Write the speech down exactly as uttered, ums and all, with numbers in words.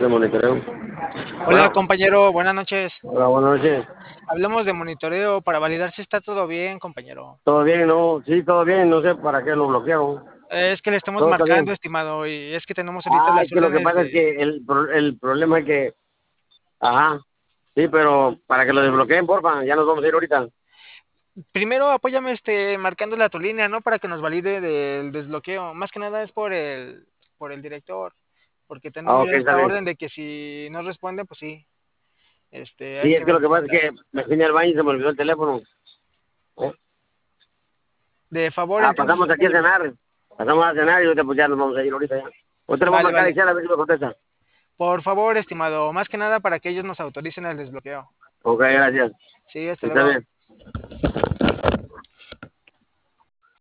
de monitoreo. Hola Bueno, compañero, buenas noches. hola, buenas noches. Hablemos de monitoreo para validar si está todo bien, compañero. ¿Todo bien? No, sí, todo bien. No sé para qué lo bloquearon. Es que le estamos Todo está marcando, bien. estimado, y es que tenemos ahorita Ah, es las que lo que órdenes pasa es de... que el, pro- el problema es que, ajá, sí, pero para que lo desbloqueen, porfa, ya nos vamos a ir ahorita. Primero apóyame este marcando la tu línea, ¿no? Para que nos valide del desbloqueo. Más que nada es por el por el director, porque Ah, tenemos ok, ya está esta bien. orden de que si no responde, pues sí, este, hay Sí, que es que ver lo que cómo pasa es está. que me fui al baño y se me olvidó el teléfono. ¿Eh? De favor, Ah, entonces pasamos aquí a apóyeme. cenar. Pasamos a cenar y ahorita pues ya nos vamos a ir ahorita ya. Ahorita le voy a Vale, marcar y vale. echar a ver si me contesta. Por favor, estimado, más que nada para que ellos nos autoricen el desbloqueo. Ok, gracias. Sí, hasta Está luego. bien.